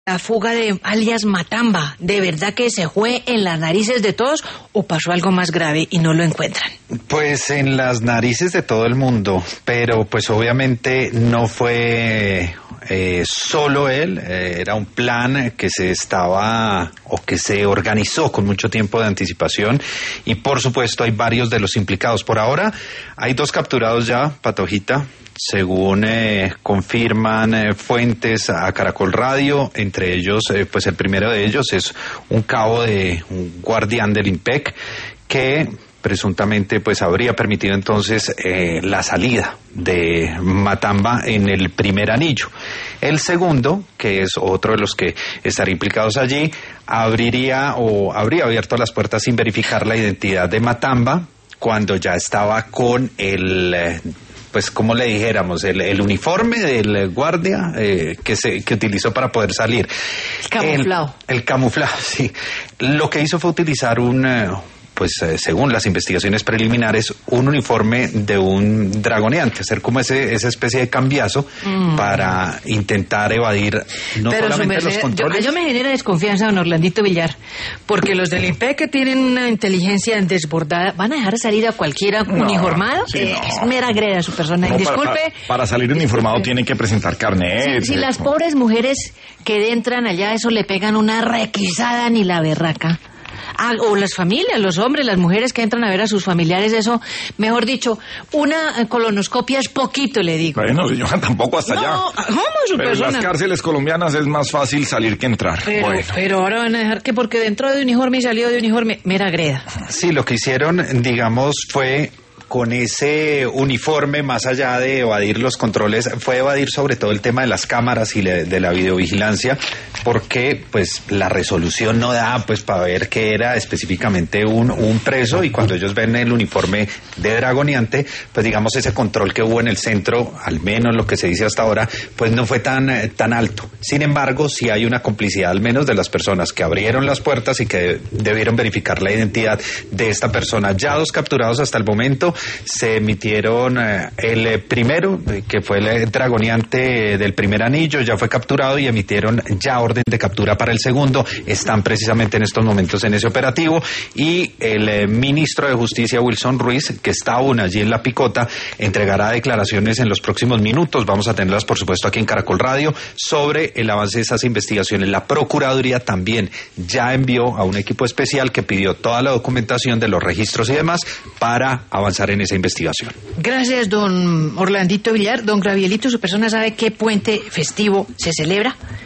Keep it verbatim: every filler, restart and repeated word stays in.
La fuga de alias Matamba, ¿de verdad que se fue en las narices de todos o pasó algo más grave y no lo encuentran? Pues en las narices de todo el mundo, pero pues obviamente no fue eh, solo él, eh, era un plan que se estaba o que se organizó con mucho tiempo de anticipación y por supuesto hay varios de los implicados. Por ahora hay dos capturados ya, Patojita. Según eh, confirman eh, fuentes a Caracol Radio, entre ellos, eh, pues el primero de ellos es un cabo de un guardián del IMPEC que presuntamente pues habría permitido entonces eh, la salida de Matamba en el primer anillo. El segundo, que es otro de los que estaría implicados allí, abriría o habría abierto las puertas sin verificar la identidad de Matamba cuando ya estaba con el... Eh, pues como le dijéramos, el, el uniforme del guardia eh, que se que utilizó para poder salir. El camuflado. El, el camuflado, sí. Lo que hizo fue utilizar un, eh, pues eh, según las investigaciones preliminares, un uniforme de un dragoneante, hacer como ese esa especie de cambiazo mm. para intentar evadir no Pero solamente merced, los controles. Yo, yo me genera desconfianza, don Orlandito Villar, porque los del IMPEC que tienen una inteligencia desbordada, ¿van a dejar salir a cualquiera no, uniformado? Sí, eh, no. Es mera greda su persona. No, Disculpe. Para, para salir uniformado disculpe. Tienen que presentar carnet. Si, si las pobres mujeres que entran allá, eso le pegan una requisada ni la berraca. Ah, o las familias, los hombres, las mujeres que entran a ver a sus familiares, eso, mejor dicho, una colonoscopia es poquito, le digo. Bueno, yo tampoco hasta no, allá. ¿Cómo su pero persona? En las cárceles colombianas es más fácil salir que entrar. Pero, bueno. pero ahora van a dejar que porque dentro de uniforme y salió de uniforme, mera greda. Sí, lo que hicieron, digamos, fue... con ese uniforme, más allá de evadir los controles, fue evadir sobre todo el tema de las cámaras y le, de la videovigilancia, porque pues la resolución no da pues para ver que era específicamente un, un preso, y cuando ellos ven el uniforme de dragoneante, pues digamos ese control que hubo en el centro, al menos lo que se dice hasta ahora, pues no fue tan, tan alto. Sin embargo, sí hay una complicidad al menos de las personas que abrieron las puertas y que debieron verificar la identidad de esta persona. Ya dos capturados hasta el momento. Se emitieron eh, el primero, eh, que fue el dragoneante del primer anillo, ya fue capturado, y emitieron ya orden de captura para el segundo. Están precisamente en estos momentos en ese operativo, y el eh, ministro de Justicia, Wilson Ruiz, que está aún allí en la picota, entregará declaraciones en los próximos minutos. Vamos a tenerlas, por supuesto, aquí en Caracol Radio, sobre el avance de esas investigaciones. La Procuraduría también ya envió a un equipo especial que pidió toda la documentación de los registros y demás para avanzar en esa investigación. Gracias, don Orlandito Villar. Don Gravielito, ¿su persona sabe qué puente festivo se celebra?